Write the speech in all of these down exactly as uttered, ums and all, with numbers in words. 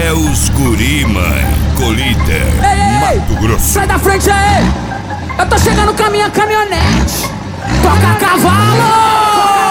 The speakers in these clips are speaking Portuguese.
É os guri, mãe. Colíder, Mato Grosso. Sai da frente aí! Eu tô chegando com a minha caminhonete. Toca cavalo!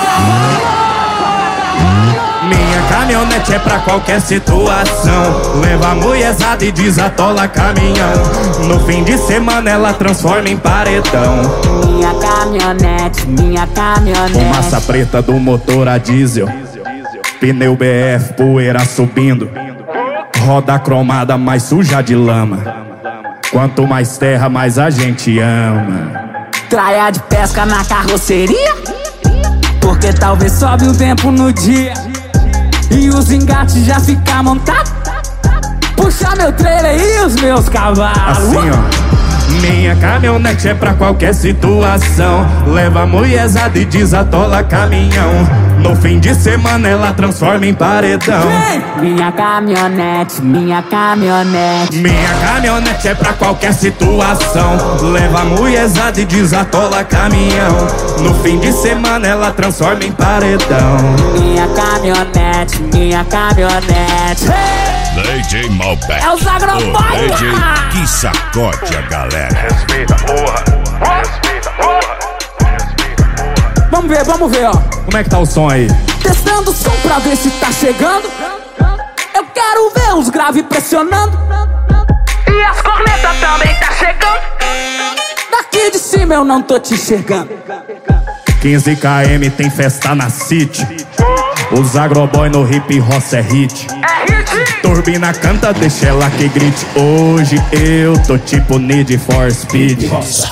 Minha caminhonete é pra qualquer situação. Leva a mulherzada e desatola caminhão. No fim de semana ela transforma em paredão. Minha caminhonete, minha caminhonete. Fumaça preta do motor a diesel. Pneu B F, poeira subindo. Roda cromada mais suja de lama. Quanto mais terra, mais a gente ama. Traia de pesca na carroceria, porque talvez sobe o tempo no dia e os engates já ficam montados. Puxa meu trailer e os meus cavalos. Assim, ó. Minha caminhonete é pra qualquer situação. Leva a mulherzada e desatola caminhão. No fim de semana ela transforma em paredão. Minha caminhonete, minha caminhonete. Minha caminhonete é pra qualquer situação. Leva a mulherzada e desatola caminhão. No fim de semana ela transforma em paredão. Minha caminhonete, minha caminhonete. D J Malbec, É os agroboy, o D J porra! que sacode a galera. Respeita, porra. Respeita, porra. Respeita, porra. Vamos ver, vamos ver, ó. Como é que tá o som aí? Testando o som pra ver se tá chegando. Eu quero ver os graves pressionando. E as cornetas também tá chegando. Daqui de cima eu não tô te enxergando. quinze quilômetros tem festa na City. Os agroboy no hip roça é hit. Turbina canta, deixa ela que grite. Hoje eu tô tipo Need for Speed.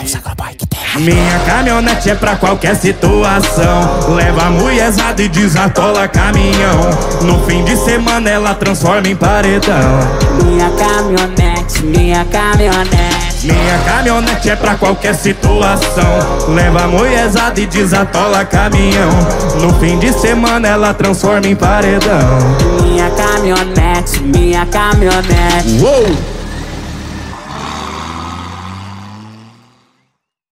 Minha caminhonete é pra qualquer situação. Leva a mulherzada e desatola caminhão. No fim de semana ela transforma em paredão. Minha caminhonete, minha caminhonete. Minha caminhonete é pra qualquer situação. Leva a mulherzada e desatola caminhão. No fim de semana ela transforma em paredão. Minha caminhonete, minha caminhonete. Uou!